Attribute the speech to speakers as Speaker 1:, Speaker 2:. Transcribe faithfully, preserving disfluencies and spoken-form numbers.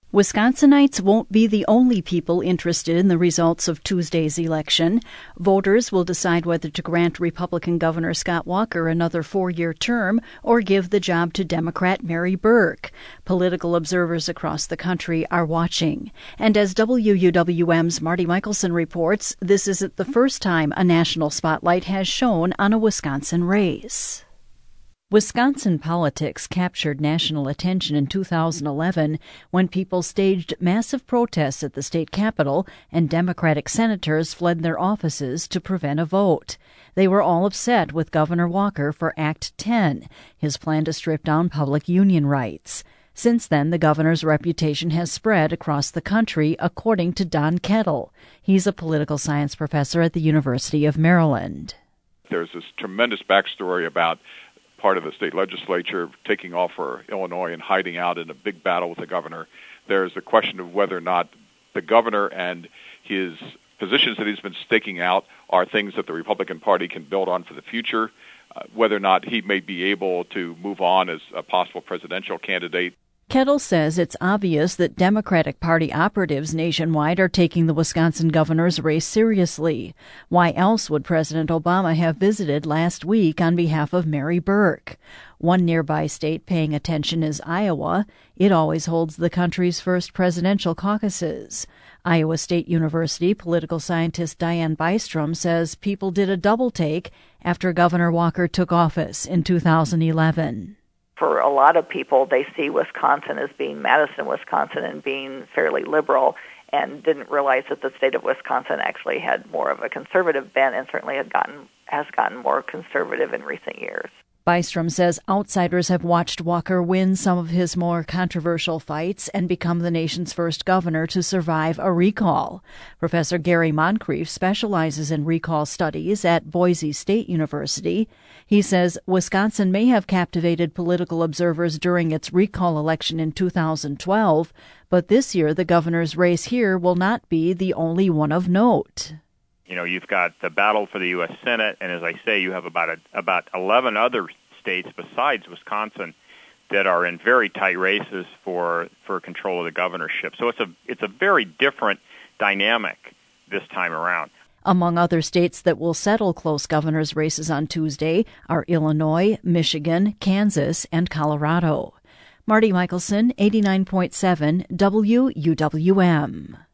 Speaker 1: Wisconsinites won't be the only people interested in the results of Tuesday's election. Voters will decide whether to grant Republican Governor Scott Walker another four-year term or give the job to Democrat Mary Burke. Political observers across the country are watching. And as W U W M's Marty Michelson reports, this isn't the first time a national spotlight has shone on a Wisconsin race. Wisconsin politics captured national attention in two thousand eleven when people staged massive protests at the state capitol and Democratic senators fled their offices to prevent a vote. They were all upset with Governor Walker for Act ten, his plan to strip down public union rights. Since then, the governor's reputation has spread across the country, according to Don Kettle. He's a political science professor at the University of Maryland.
Speaker 2: There's this tremendous backstory about part of the state legislature taking off for Illinois and hiding out in a big battle with the governor. There's a question of whether or not the governor and his positions that he's been staking out are things that the Republican Party can build on for the future, uh, whether or not he may be able to move on as a possible presidential candidate.
Speaker 1: Kettle says it's obvious that Democratic Party operatives nationwide are taking the Wisconsin governor's race seriously. Why else would President Obama have visited last week on behalf of Mary Burke? One nearby state paying attention is Iowa. It always holds the country's first presidential caucuses. Iowa State University political scientist Diane Bystrom says people did a double take after Governor Walker took office in two thousand eleven.
Speaker 3: For a lot of people, they see Wisconsin as being Madison, Wisconsin, and being fairly liberal, and didn't realize that the state of Wisconsin actually had more of a conservative bent and certainly had gotten has gotten more conservative in recent years.
Speaker 1: Bystrom says outsiders have watched Walker win some of his more controversial fights and become the nation's first governor to survive a recall. Professor Gary Moncrief specializes in recall studies at Boise State University. He says Wisconsin may have captivated political observers during its recall election in two thousand twelve, but this year the governor's race here will not be the only one of note.
Speaker 4: You know, you've got the battle for the U S Senate, and as I say, you have about a, about eleven other states besides Wisconsin that are in very tight races for for control of the governorship. So it's a it's a very different dynamic this time around.
Speaker 1: Among other states that will settle close governor's races on Tuesday are Illinois, Michigan, Kansas, and Colorado. Marty Michelson, eighty-nine point seven W U W M.